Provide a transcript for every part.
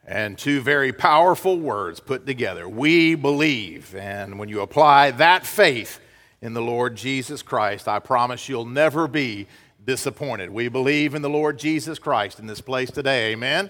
And two very powerful words put together. We believe. And when you apply that faith in the Lord Jesus Christ, I promise you'll never be disappointed. We believe in the Lord Jesus Christ in this place today. Amen?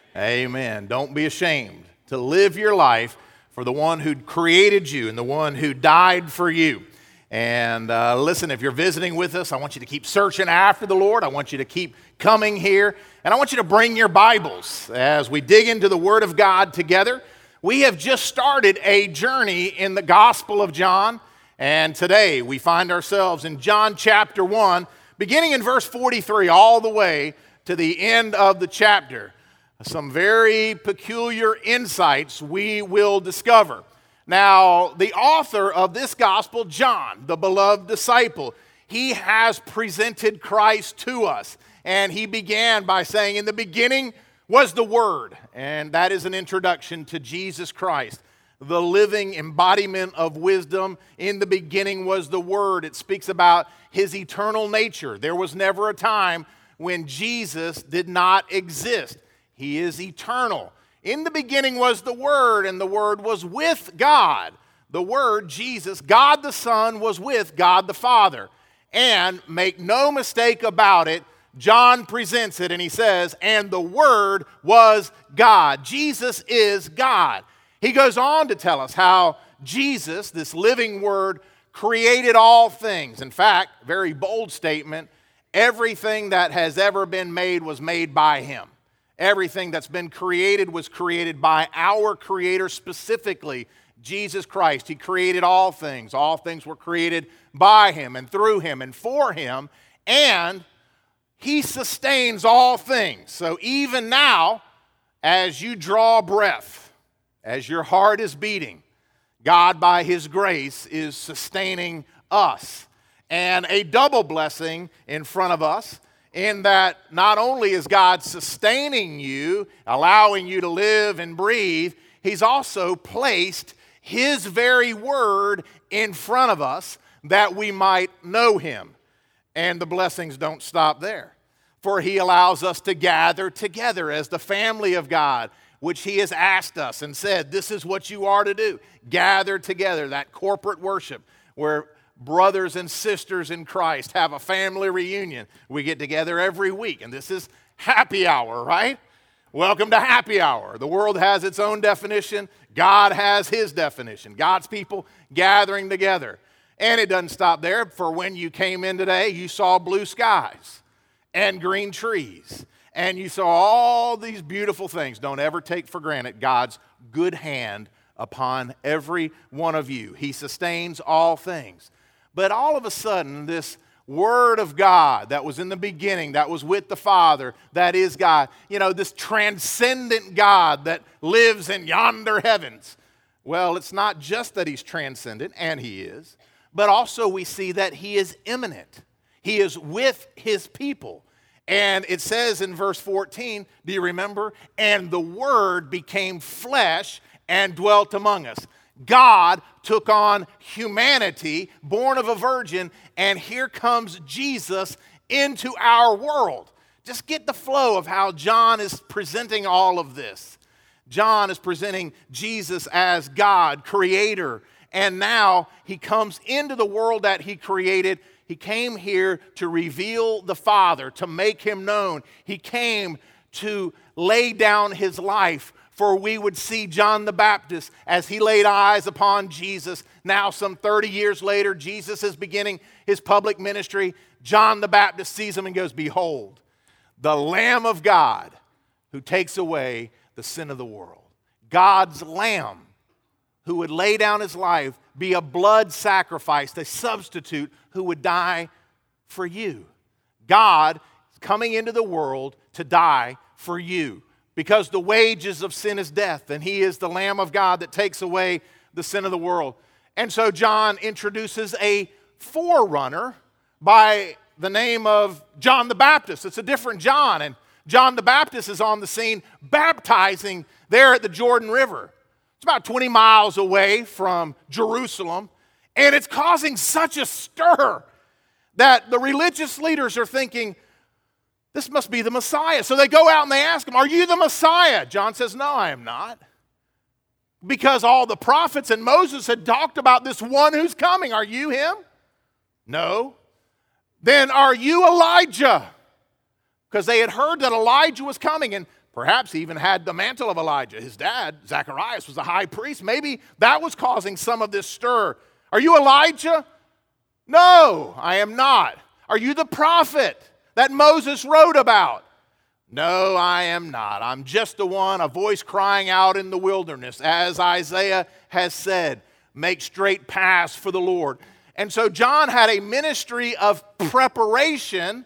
Amen. Don't be ashamed to live your life for the one who created you and the one who died for you. And listen, if you're visiting with us, I want you to keep searching after the Lord. I want you to keep coming here. And I want you to bring your Bibles as we dig into the Word of God together. We have just started a journey in the Gospel of John. And today we find ourselves in John chapter 1, beginning in verse 43, all the way to the end of the chapter. Some very peculiar insights we will discover. Now, the author of this gospel, John, the beloved disciple, he has presented Christ to us. And he began by saying, in the beginning was the Word. And that is an introduction to Jesus Christ, the living embodiment of wisdom. In the beginning was the Word. It speaks about his eternal nature. There was never a time when Jesus did not exist. He is eternal. In the beginning was the Word, and the Word was with God. The Word, Jesus, God the Son, was with God the Father. And make no mistake about it, John presents it and he says, and the Word was God. Jesus is God. He goes on to tell us how Jesus, this living Word, created all things. In fact, very bold statement, everything that has ever been made was made by Him. Everything that's been created was created by our Creator, specifically Jesus Christ. He created all things. All things were created by Him and through Him and for Him. And He sustains all things. So even now, as you draw breath, as your heart is beating, God, by His grace, is sustaining us. And a double blessing in front of us, in that not only is God sustaining you, allowing you to live and breathe, He's also placed His very Word in front of us that we might know Him. And the blessings don't stop there. For He allows us to gather together as the family of God, which He has asked us and said, this is what you are to do. Gather together, that corporate worship where brothers and sisters in Christ have a family reunion. We get together every week, and this is happy hour, right? Welcome to happy hour. The world has its own definition. God has His definition. God's people gathering together. And it doesn't stop there, for when you came in today, you saw blue skies and green trees, and you saw all these beautiful things. Don't ever take for granted God's good hand upon every one of you. He sustains all things. But all of a sudden, this Word of God that was in the beginning, that was with the Father, that is God, this transcendent God that lives in yonder heavens. Well, it's not just that He's transcendent, and He is, but also we see that He is immanent. He is with His people. And it says in verse 14, do you remember? And the Word became flesh and dwelt among us. God took on humanity, born of a virgin, and here comes Jesus into our world. Just get the flow of how John is presenting all of this. John is presenting Jesus as God, Creator, and now He comes into the world that He created. He came here to reveal the Father, to make Him known. He came to lay down His life, for we would see John the Baptist as he laid eyes upon Jesus. Now, some 30 years later, Jesus is beginning His public ministry. John the Baptist sees Him and goes, behold, the Lamb of God who takes away the sin of the world. God's Lamb who would lay down His life, be a blood sacrifice, a substitute who would die for you. God is coming into the world to die for you. Because the wages of sin is death, and He is the Lamb of God that takes away the sin of the world. And so John introduces a forerunner by the name of John the Baptist. It's a different John, and John the Baptist is on the scene baptizing there at the Jordan River. It's about 20 miles away from Jerusalem, and it's causing such a stir that the religious leaders are thinking, This must be the Messiah. So they go out and they ask him, are you the Messiah? John says, no, I am not. Because all the prophets and Moses had talked about this one who's coming. Are you him? No. Then are you Elijah? Because they had heard that Elijah was coming, and perhaps he even had the mantle of Elijah. His dad, Zacharias, was a high priest. Maybe that was causing some of this stir. Are you Elijah? No, I am not. Are you the prophet that Moses wrote about? No, I am not. I'm just the one, a voice crying out in the wilderness, as Isaiah has said, make straight paths for the Lord. And so John had a ministry of preparation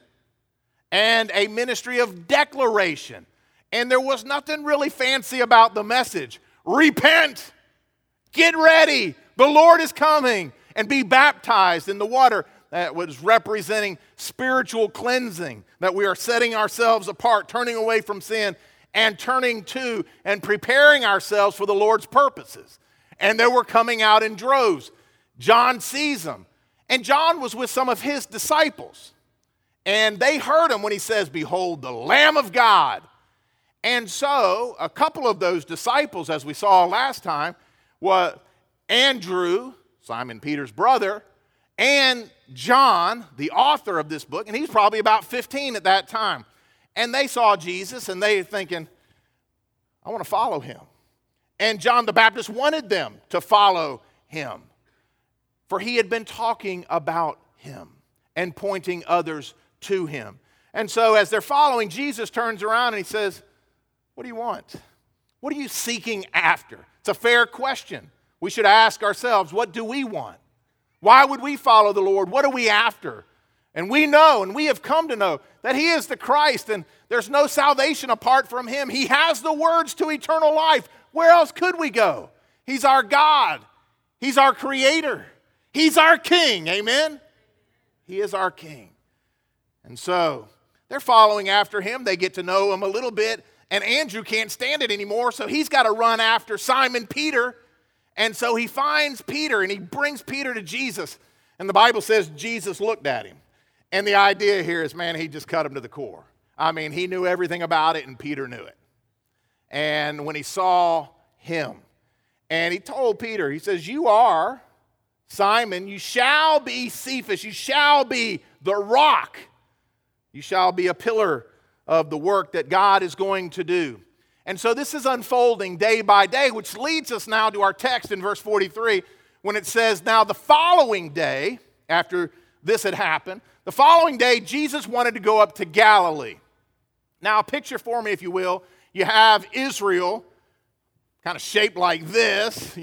and a ministry of declaration. And there was nothing really fancy about the message. Repent, get ready, the Lord is coming, and be baptized in the water. That was representing spiritual cleansing, that we are setting ourselves apart, turning away from sin, and turning to and preparing ourselves for the Lord's purposes. And they were coming out in droves. John sees them. And John was with some of his disciples. And they heard him when he says, behold, the Lamb of God. And so a couple of those disciples, as we saw last time, were Andrew, Simon Peter's brother, and John, the author of this book, and he's probably about 15 at that time. And they saw Jesus, and they were thinking, I want to follow him. And John the Baptist wanted them to follow him, for he had been talking about him and pointing others to him. And so as they're following, Jesus turns around and he says, what do you want? What are you seeking after? It's a fair question. We should ask ourselves, what do we want? Why would we follow the Lord? What are we after? And we know, and we have come to know, that he is the Christ, and there's no salvation apart from him. He has the words to eternal life. Where else could we go? He's our God. He's our creator. He's our king. Amen? He is our king. And so they're following after him. They get to know him a little bit, and Andrew can't stand it anymore, so he's got to run after Simon Peter. And so he finds Peter, and he brings Peter to Jesus. And the Bible says Jesus looked at him. And the idea here is, man, he just cut him to the core. I mean, he knew everything about it, and Peter knew it. And when he saw him, and he told Peter, he says, you are Simon, you shall be Cephas, you shall be the rock. You shall be a pillar of the work that God is going to do. And so this is unfolding day by day, which leads us now to our text in verse 43, when it says, now the following day, after this had happened, the following day, Jesus wanted to go up to Galilee. Now, picture for me, if you will, you have Israel, kind of shaped like this,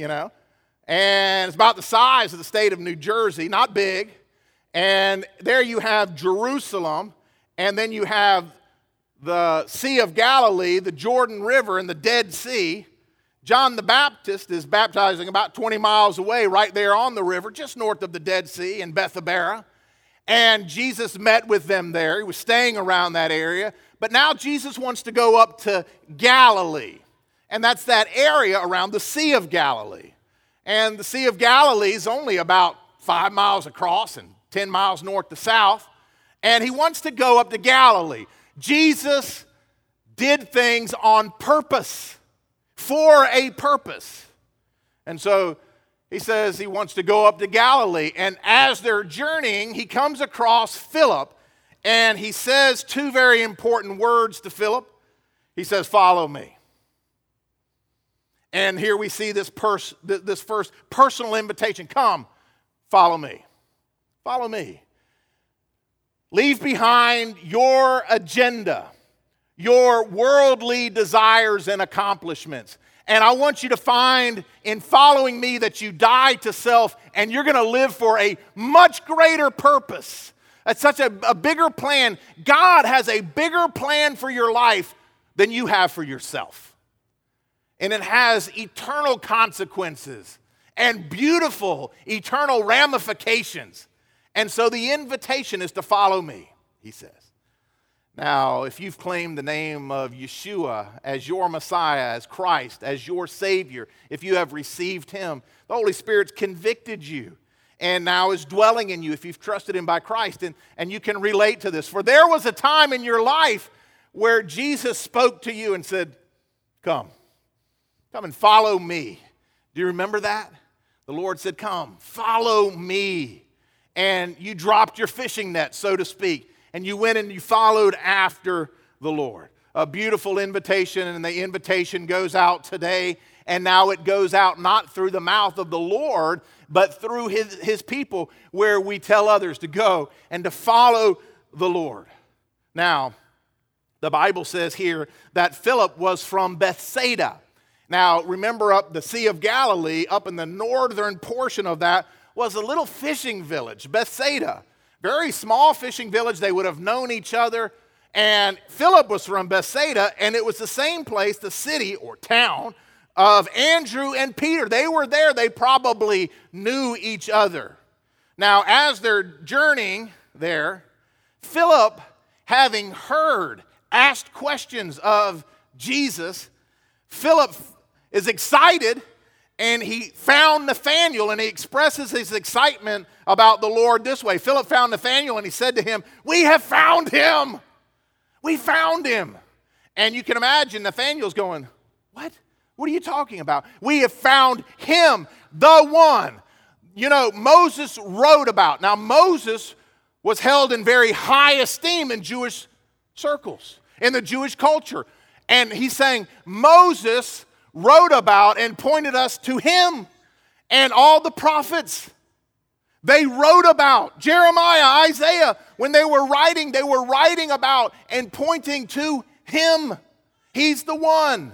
and it's about the size of the state of New Jersey, not big. And there you have Jerusalem, and then you have the Sea of Galilee, the Jordan River, and the Dead Sea. John the Baptist is baptizing about 20 miles away, right there on the river, just north of the Dead Sea in Bethabara. And Jesus met with them there. He was staying around that area. But now Jesus wants to go up to Galilee. And that's that area around the Sea of Galilee. And the Sea of Galilee is only about 5 miles across and 10 miles north to south. And he wants to go up to Galilee. Jesus did things on purpose, for a purpose. And so he says he wants to go up to Galilee. And as they're journeying, he comes across Philip, and he says two very important words to Philip. He says, follow me. And here we see this first personal invitation. Come, follow me. Follow me. Leave behind your agenda, your worldly desires and accomplishments. And I want you to find in following me that you die to self and you're going to live for a much greater purpose. That's such a bigger plan. God has a bigger plan for your life than you have for yourself. And it has eternal consequences and beautiful eternal ramifications. And so the invitation is to follow me, he says. Now, if you've claimed the name of Yeshua as your Messiah, as Christ, as your Savior, if you have received him, the Holy Spirit's convicted you. and now is dwelling in you if you've trusted him by Christ. And you can relate to this. For there was a time in your life where Jesus spoke to you and said, come and follow me. Do you remember that? The Lord said, come, follow me. And you dropped your fishing net, so to speak, and you went and you followed after the Lord. A beautiful invitation, and the invitation goes out today, and now it goes out not through the mouth of the Lord, but through his people, where we tell others to go and to follow the Lord. Now, the Bible says here that Philip was from Bethsaida. Now, remember up the Sea of Galilee, up in the northern portion of that, was a little fishing village, Bethsaida. Very small fishing village. They would have known each other. And Philip was from Bethsaida, and it was the same place, the city or town of Andrew and Peter. They were there. They probably knew each other. Now, as they're journeying there, Philip, having heard, asked questions of Jesus, Philip is excited, and he found Nathanael, and he expresses his excitement about the Lord this way. Philip found Nathanael, and he said to him, we have found him. We found him. And you can imagine Nathanael's going, what? What are you talking about? We have found him, the one. You know, Moses wrote about. Now, Moses was held in very high esteem in Jewish circles, in the Jewish culture. And he's saying, Moses wrote about and pointed us to him, and all the prophets, they wrote about Jeremiah, Isaiah. When they were writing about and pointing to him. He's the one.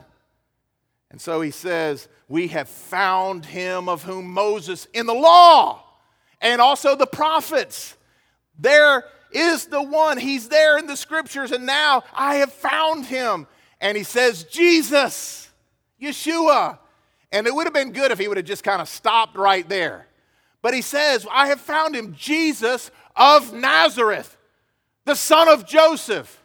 And so he says, we have found him of whom Moses in the law and also the prophets. There is the one. He's there in the scriptures, and now I have found him. And he says, Jesus, Yeshua. And it would have been good if he would have just kind of stopped right there. But he says, I have found him, Jesus of Nazareth, the son of Joseph.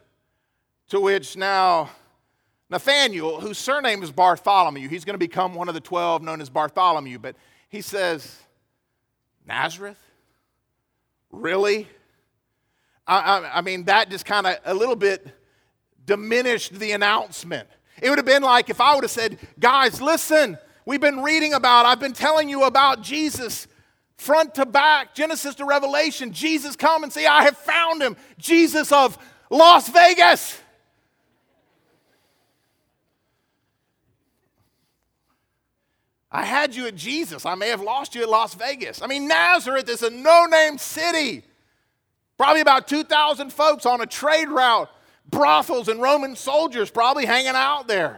To which now Nathanael, whose surname is Bartholomew, he's going to become one of the 12 known as Bartholomew, but he says, Nazareth? Really? I mean, that just kind of a little bit diminished the announcement. It would have been like if I would have said, guys, listen, I've been telling you about Jesus front to back, Genesis to Revelation. Jesus, come and say, I have found him, Jesus of Las Vegas. I had you at Jesus. I may have lost you at Las Vegas. I mean, Nazareth is a no-name city. Probably about 2,000 folks on a trade route. Brothels and Roman soldiers probably hanging out there.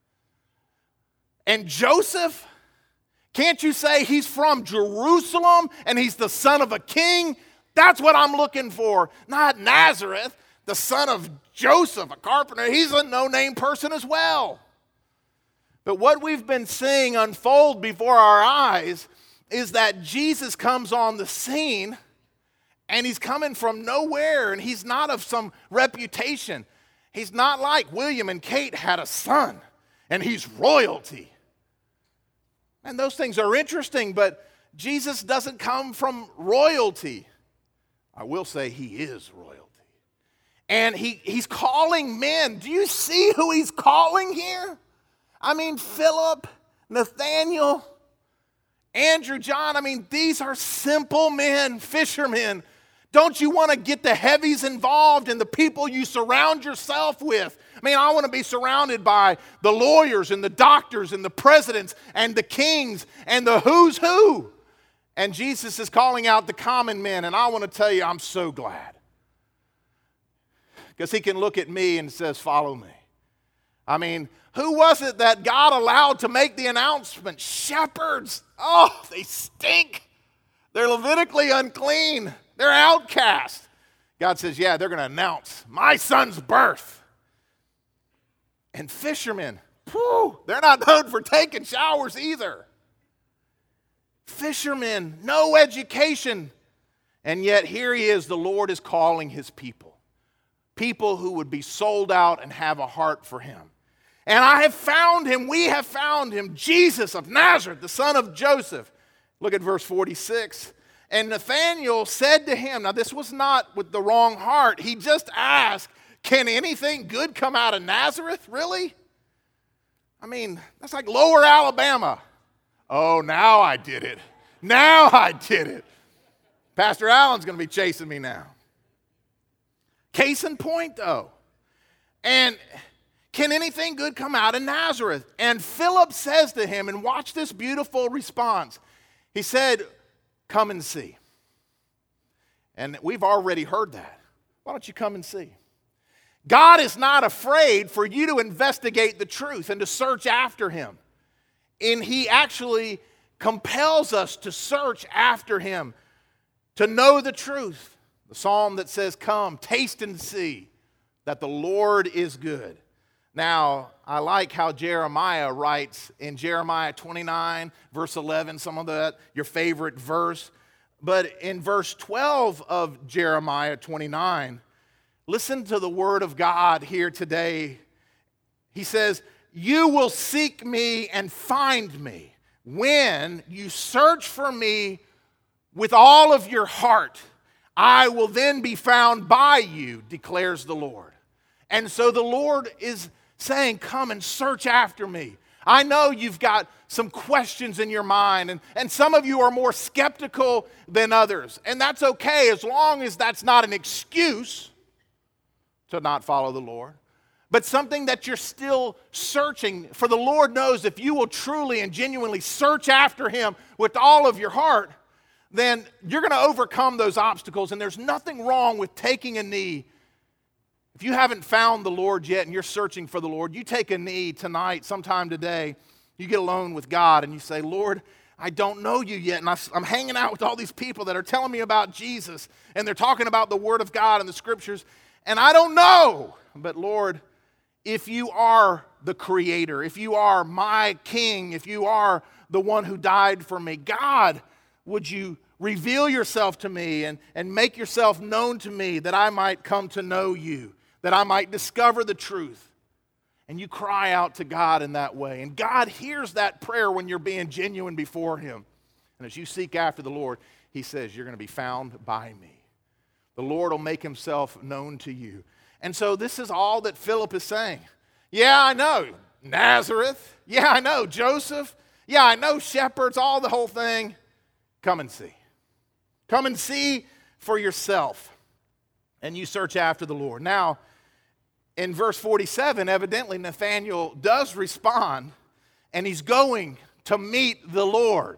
And Joseph, can't you say he's from Jerusalem and he's the son of a king? That's what I'm looking for. Not Nazareth, the son of Joseph, a carpenter. He's a no-name person as well. But what we've been seeing unfold before our eyes is that Jesus comes on the scene, and he's coming from nowhere, and he's not of some reputation. He's not like William and Kate had a son, and he's royalty. And those things are interesting, but Jesus doesn't come from royalty. I will say he is royalty. And he's calling men. Do you see who he's calling here? I mean, Philip, Nathanael, Andrew, John. I mean, these are simple men, fishermen. Don't you want to get the heavies involved in the people you surround yourself with? I mean, I want to be surrounded by the lawyers and the doctors and the presidents and the kings and the who's who. And Jesus is calling out the common men, and I want to tell you, I'm so glad. Because he can look at me and says, follow me. I mean, who was it that God allowed to make the announcement? Shepherds. Oh, they stink. They're Levitically unclean. They're outcasts. God says, yeah, they're going to announce my son's birth. And fishermen, they're not known for taking showers either. Fishermen, no education. And yet here he is, the Lord is calling his people. People who would be sold out and have a heart for him. And I have found him, we have found him, Jesus of Nazareth, the son of Joseph. Look at verse 46. And Nathanael said to him, now this was not with the wrong heart. He just asked, can anything good come out of Nazareth? Really? I mean, that's like Lower Alabama. Oh, now I did it. Now I did it. Pastor Allen's going to be chasing me now. Case in point, though. And can anything good come out of Nazareth? And Philip says to him, and watch this beautiful response. He said, come and see. And we've already heard that. Why don't you come and see? God is not afraid for you to investigate the truth and to search after him. And he actually compels us to search after him, to know the truth. The psalm that says, come, taste and see that the Lord is good. Now, I like how Jeremiah writes in Jeremiah 29, verse 11, some of that, your favorite verse. But in verse 12 of Jeremiah 29, listen to the word of God here today. He says, you will seek me and find me when you search for me with all of your heart. I will then be found by you, declares the Lord. And so the Lord is saying, come and search after me. I know you've got some questions in your mind, and some of you are more skeptical than others. And that's okay as long as that's not an excuse to not follow the Lord, but something that you're still searching. For the Lord knows if you will truly and genuinely search after him with all of your heart, then you're going to overcome those obstacles. And there's nothing wrong with taking a knee. If you haven't found the Lord yet and you're searching for the Lord, you take a knee tonight, sometime today, you get alone with God and you say, Lord, I don't know you yet, and I'm hanging out with all these people that are telling me about Jesus, and they're talking about the Word of God and the Scriptures, and I don't know. But Lord, if you are the Creator, if you are my King, if you are the one who died for me, God, would you reveal yourself to me and make yourself known to me that I might come to know you, that I might discover the truth. And you cry out to God in that way. And God hears that prayer when you're being genuine before him. And as you seek after the Lord, he says, you're going to be found by me. The Lord will make himself known to you. And so this is all that Philip is saying. Yeah, I know Nazareth. Yeah, I know Joseph. Yeah, I know shepherds, all the whole thing. Come and see. Come and see for yourself. And you search after the Lord. Now, in verse 47, evidently Nathanael does respond, and he's going to meet the Lord.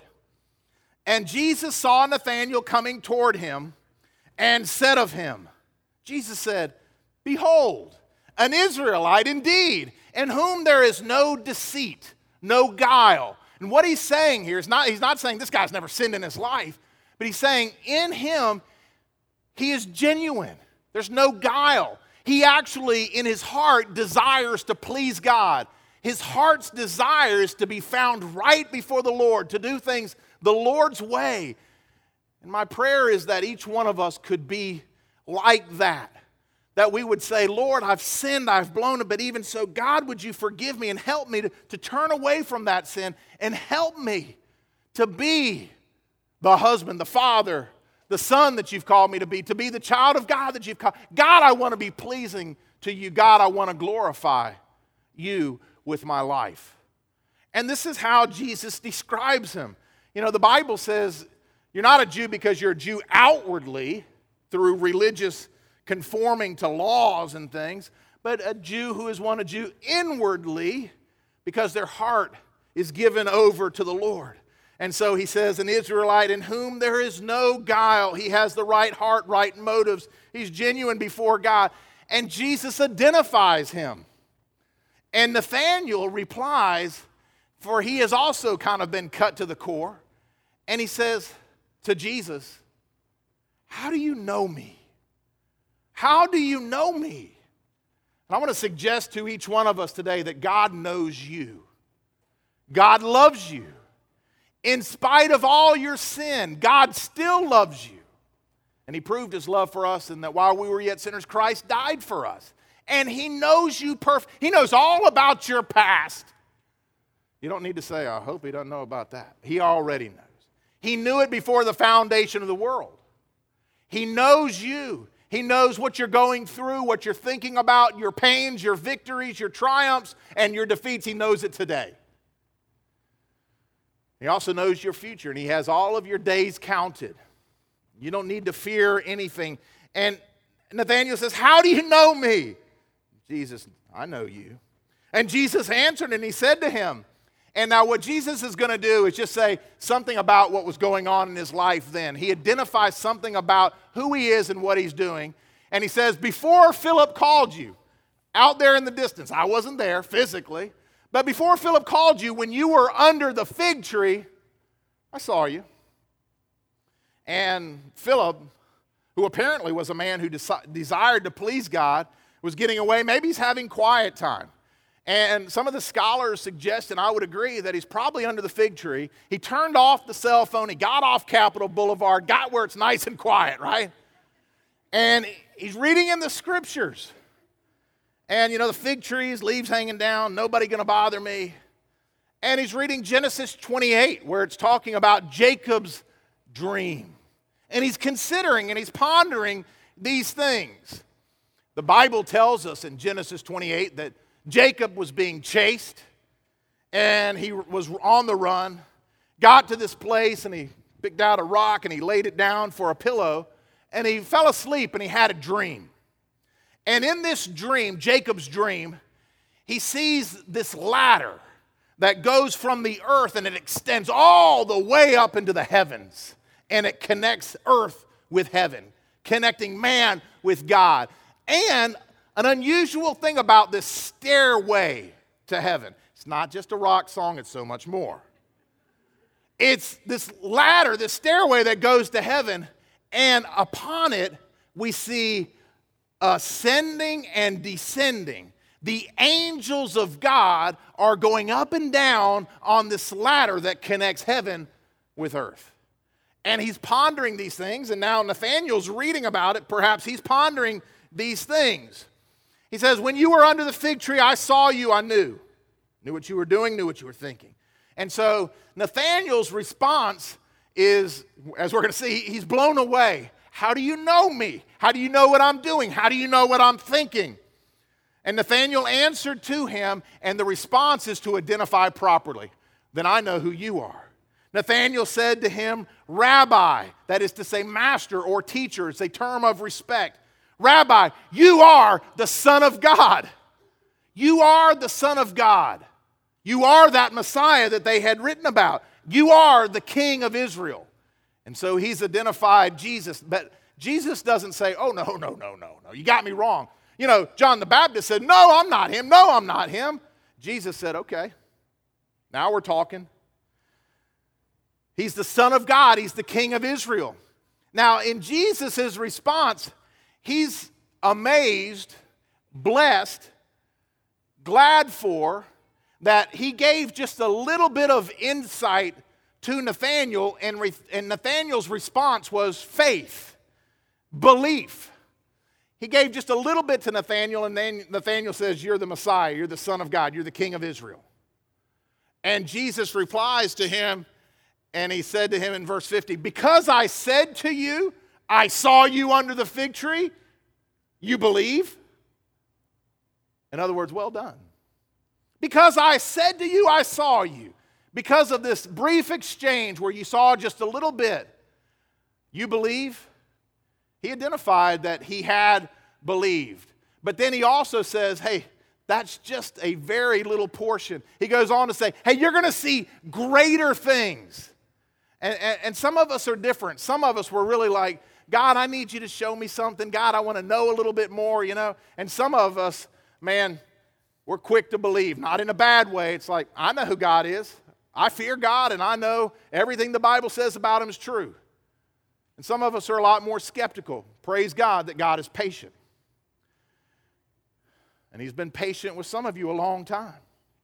And Jesus saw Nathanael coming toward him and said of him, Jesus said, behold, an Israelite indeed, in whom there is no deceit, no guile. And what he's saying here is he's not saying this guy's never sinned in his life, but he's saying in him, he is genuine. There's no guile. He actually, in his heart, desires to please God. His heart's desire is to be found right before the Lord, to do things the Lord's way. And my prayer is that each one of us could be like that. That we would say, Lord, I've sinned, I've blown it, but even so, God, would you forgive me and help me to turn away from that sin and help me to be the husband, the father, the son that you've called me to be the child of God that you've called. God, I want to be pleasing to you. God, I want to glorify you with my life. And this is how Jesus describes him. You know, the Bible says you're not a Jew because you're a Jew outwardly through religious conforming to laws and things, but a Jew who is a Jew inwardly because their heart is given over to the Lord. And so he says, an Israelite in whom there is no guile. He has the right heart, right motives. He's genuine before God. And Jesus identifies him. And Nathanael replies, for he has also kind of been cut to the core. And he says to Jesus, how do you know me? How do you know me? And I want to suggest to each one of us today that God knows you. God loves you. In spite of all your sin, God still loves you. And he proved his love for us in that while we were yet sinners, Christ died for us. And he knows you perfect. He knows all about your past. You don't need to say, I hope he doesn't know about that. He already knows. He knew it before the foundation of the world. He knows you. He knows what you're going through, what you're thinking about, your pains, your victories, your triumphs, and your defeats. He knows it today. He also knows your future, and He has all of your days counted. You don't need to fear anything. And Nathanael says, how do you know me? Jesus, I know you. And Jesus answered, and He said to him, and now what Jesus is going to do is just say something about what was going on in his life then. He identifies something about who he is and what he's doing. And he says, before Philip called you, out there in the distance, I wasn't there physically, but before Philip called you, when you were under the fig tree, I saw you. And Philip, who apparently was a man who desired to please God, was getting away. Maybe he's having quiet time. And some of the scholars suggest, and I would agree, that he's probably under the fig tree. He turned off the cell phone. He got off Capitol Boulevard, got where it's nice and quiet, right? And he's reading in the scriptures. And, the fig trees, leaves hanging down, nobody going to bother me. And he's reading Genesis 28, where it's talking about Jacob's dream. And he's considering and he's pondering these things. The Bible tells us in Genesis 28 that Jacob was being chased, and he was on the run, got to this place, and he picked out a rock, and he laid it down for a pillow, and he fell asleep, and he had a dream. And in this dream, Jacob's dream, he sees this ladder that goes from the earth, and it extends all the way up into the heavens, and it connects earth with heaven, connecting man with God. And an unusual thing about this stairway to heaven, it's not just a rock song, it's so much more. It's this ladder, this stairway that goes to heaven, and upon it we see ascending and descending. The angels of God are going up and down on this ladder that connects heaven with earth. And he's pondering these things, and now Nathanael's reading about it. Perhaps he's pondering these things. He says, when you were under the fig tree, I saw you, I knew. Knew what you were doing, knew what you were thinking. And so Nathanael's response is, as we're going to see, he's blown away. How do you know me? How do you know what I'm doing? How do you know what I'm thinking? And Nathanael answered to him, and the response is to identify properly. Then I know who you are. Nathanael said to him, Rabbi, that is to say master or teacher. It's a term of respect. Rabbi, you are the Son of God. You are the Son of God. You are that Messiah that they had written about. You are the King of Israel. And so he's identified Jesus. But Jesus doesn't say, oh, no. You got me wrong. John the Baptist said, no, I'm not him. No, I'm not him. Jesus said, okay, now we're talking. He's the Son of God. He's the King of Israel. Now, in Jesus' response, he's amazed, blessed, glad for that he gave just a little bit of insight to Nathanael, and Nathanael's response was faith, belief. He gave just a little bit to Nathanael, and then Nathanael says, you're the Messiah, you're the Son of God, you're the King of Israel. And Jesus replies to him, and he said to him in verse 50, because I said to you, I saw you under the fig tree, you believe? In other words, well done. Because I said to you, I saw you. Because of this brief exchange where you saw just a little bit, you believe? He identified that he had believed. But then he also says, hey, that's just a very little portion. He goes on to say, hey, you're going to see greater things. And some of us are different. Some of us were really like, God, I need you to show me something. God, I want to know a little bit more, And some of us, man, we're quick to believe. Not in a bad way. It's like, I know who God is. I fear God, and I know everything the Bible says about him is true. And some of us are a lot more skeptical. Praise God that God is patient. And he's been patient with some of you a long time.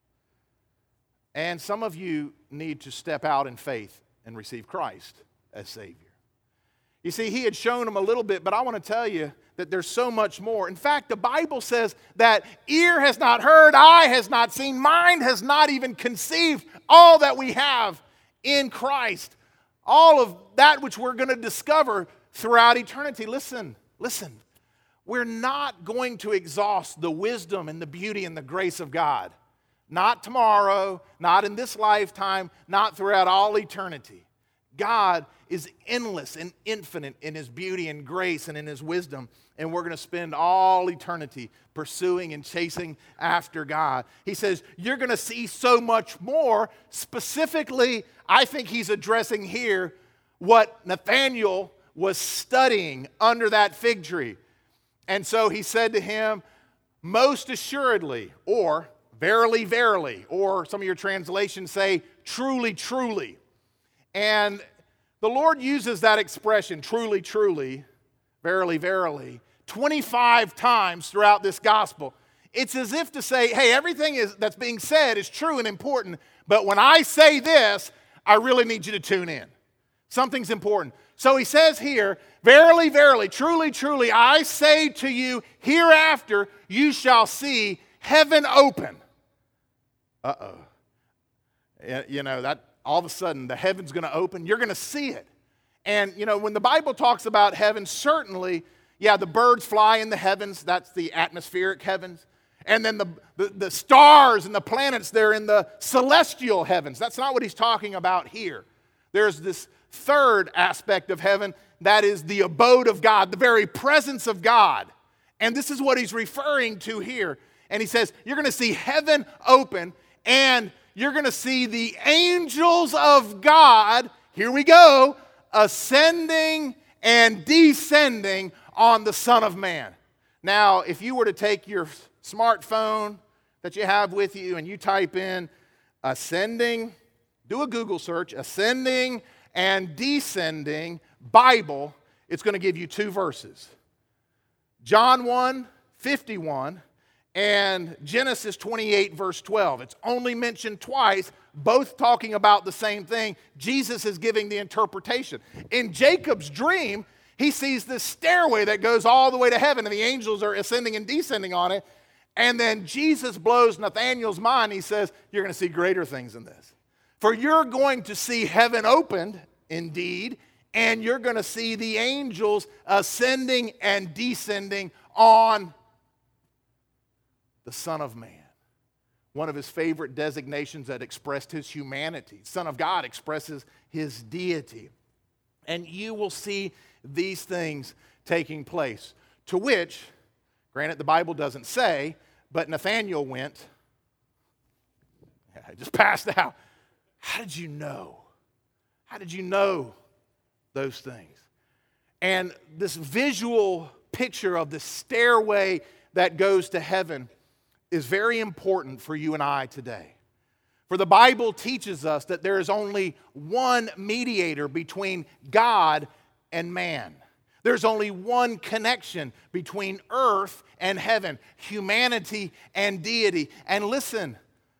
And some of you need to step out in faith and receive Christ as Savior. You see, he had shown them a little bit, but I want to tell you that there's so much more. In fact, the Bible says that ear has not heard, eye has not seen, mind has not even conceived all that we have in Christ. all of that which we're going to discover throughout eternity. Listen. We're not going to exhaust the wisdom and the beauty and the grace of God. Not tomorrow, not in this lifetime, not throughout all eternity. God is endless and infinite in His beauty and grace and in His wisdom. And we're going to spend all eternity pursuing and chasing after God. He says, you're going to see so much more. Specifically, I think He's addressing here what Nathanael was studying under that fig tree. And so He said to him, most assuredly, or verily, verily, or some of your translations say, truly, truly. And the Lord uses that expression, truly, truly, verily, verily, 25 times throughout this gospel. It's as if to say, hey, everything that's being said is true and important, but when I say this, I really need you to tune in. Something's important. So He says here, verily, verily, truly, truly, I say to you, hereafter you shall see heaven open. You know, that all of a sudden the heaven's going to open.'re going to see it. And, you know, when the Bible talks about heaven, certainly, yeah, the birds fly in the heavens. That's the atmospheric heavens. And then the stars and the planets, they're in the celestial heavens. That's not what He's talking about here. There's this third aspect of heaven, that is the abode of God, the very presence of God. And this is what He's referring to here. And He says, you're going to see heaven open, and you're going to see the angels of God, here we go, ascending and descending on the Son of Man. Now, if you were to take your smartphone that you have with you and you type in ascending, do a Google search, ascending and descending Bible, it's going to give you two verses. John 1:51 and Genesis 28, verse 12. It's only mentioned twice, both talking about the same thing. Jesus is giving the interpretation. In Jacob's dream, he sees this stairway that goes all the way to heaven, and the angels are ascending and descending on it. And then Jesus blows Nathanael's mind. He says, you're going to see greater things than this. For you're going to see heaven opened, indeed, and you're going to see the angels ascending and descending on the Son of Man. One of His favorite designations that expressed His humanity. Son of God expresses His deity. And you will see these things taking place. To which, granted the Bible doesn't say, but Nathanael went, I just passed out. How did you know? How did you know those things? And this visual picture of the stairway that goes to heaven is very important for you and I today. For the Bible teaches us that there is only one mediator between God and man. There's only one connection between earth and heaven, humanity and deity. And listen,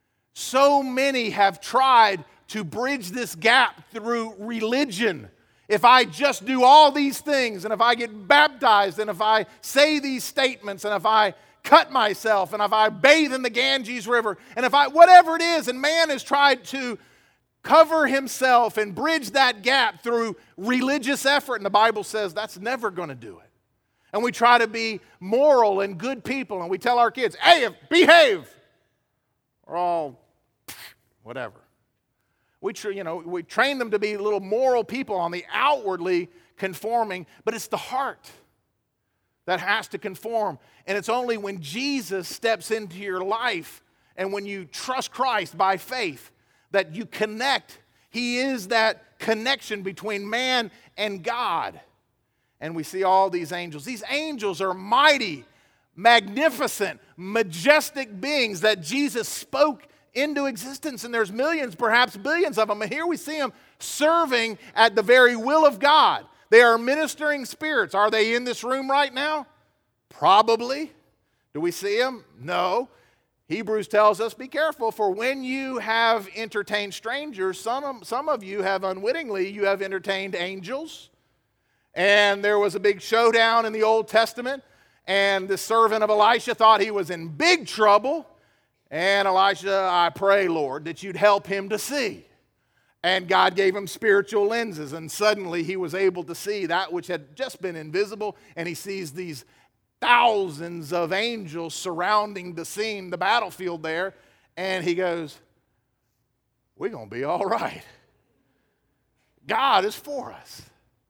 so many have tried to bridge this gap through religion. If I just do all these things, and if I get baptized, and if I say these statements, and if I cut myself, and if I bathe in the Ganges River, and if I, whatever it is, and man has tried to cover himself and bridge that gap through religious effort, and the Bible says that's never going to do it. And we try to be moral and good people, and we tell our kids, hey, behave. We're all whatever. We train them to be little moral people on the outwardly conforming, but it's the heart that has to conform. And it's only when Jesus steps into your life and when you trust Christ by faith that you connect. He is that connection between man and God. And we see all these angels. These angels are mighty, magnificent, majestic beings that Jesus spoke into existence. And there's millions, perhaps billions of them. And here we see them serving at the very will of God. They are ministering spirits. Are they in this room right now? Probably. Do we see them? No. Hebrews tells us, be careful, for when you have entertained strangers, some of you have unwittingly, you have entertained angels. And there was a big showdown in the Old Testament, and the servant of Elisha thought he was in big trouble. And Elisha, I pray, Lord, that you'd help him to see. And God gave him spiritual lenses, and suddenly he was able to see that which had just been invisible, and he sees these thousands of angels surrounding the scene, the battlefield there, and he goes, we're going to be all right. God is for us.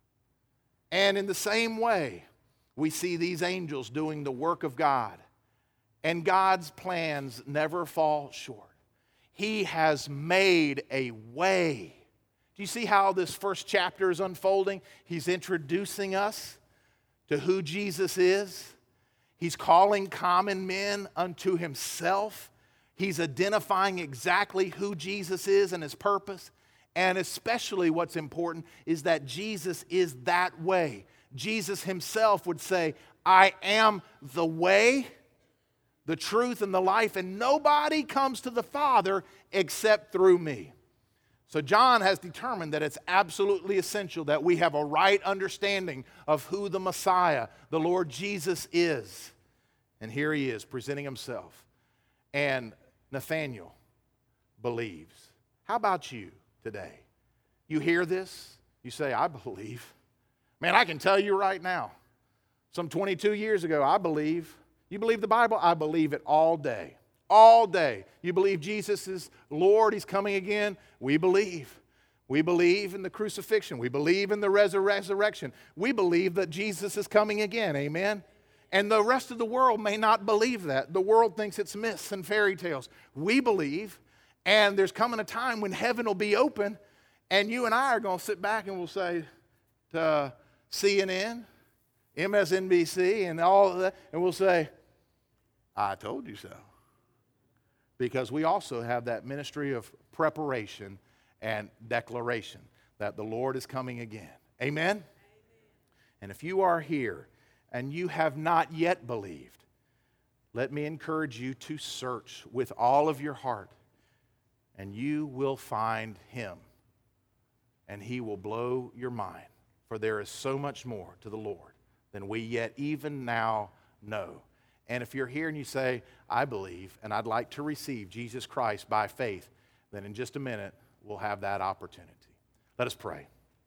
And in the same way, we see these angels doing the work of God, and God's plans never fall short. He has made a way. Do you see how this first chapter is unfolding? He's introducing us to who Jesus is. He's calling common men unto himself. He's identifying exactly who Jesus is and his purpose. And especially what's important is that Jesus is that way. Jesus himself would say, I am the way, the truth, and the life, and nobody comes to the Father except through me. So John has determined that it's absolutely essential that we have a right understanding of who the Messiah, the Lord Jesus, is. And here he is presenting himself. And Nathanael believes. How about you today? You hear this, you say, I believe. Man, I can tell you right now, some 22 years ago, I believe. You believe the Bible? I believe it all day. All day. You believe Jesus is Lord, he's coming again? We believe. We believe in the crucifixion. We believe in the resurrection. We believe that Jesus is coming again. Amen? And the rest of the world may not believe that. The world thinks it's myths and fairy tales. We believe, and there's coming a time when heaven will be open, and you and I are going to sit back and we'll say to CNN, MSNBC, and all of that, and we'll say, I told you so. Because we also have that ministry of preparation and declaration that the Lord is coming again. Amen? Amen. And if you are here and you have not yet believed, let me encourage you to search with all of your heart, and you will find him, and he will blow your mind, for there is so much more to the Lord than we yet even now know. And if you're here and you say, I believe, and I'd like to receive Jesus Christ by faith, then in just a minute, we'll have that opportunity. Let us pray.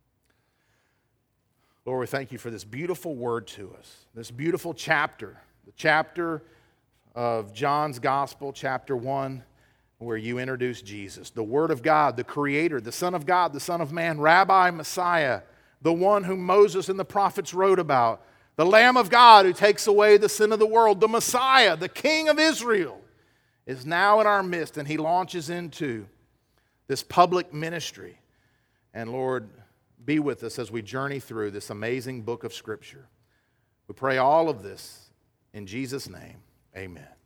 Lord, we thank you for this beautiful word to us, this beautiful chapter, the chapter of John's Gospel, chapter 1, where you introduce Jesus, the Word of God, the Creator, the Son of God, the Son of Man, Rabbi, Messiah, the one whom Moses and the prophets wrote about, the Lamb of God who takes away the sin of the world, the Messiah, the King of Israel, is now in our midst, and he launches into this public ministry. And Lord, be with us as we journey through this amazing book of Scripture. We pray all of this in Jesus' name. Amen.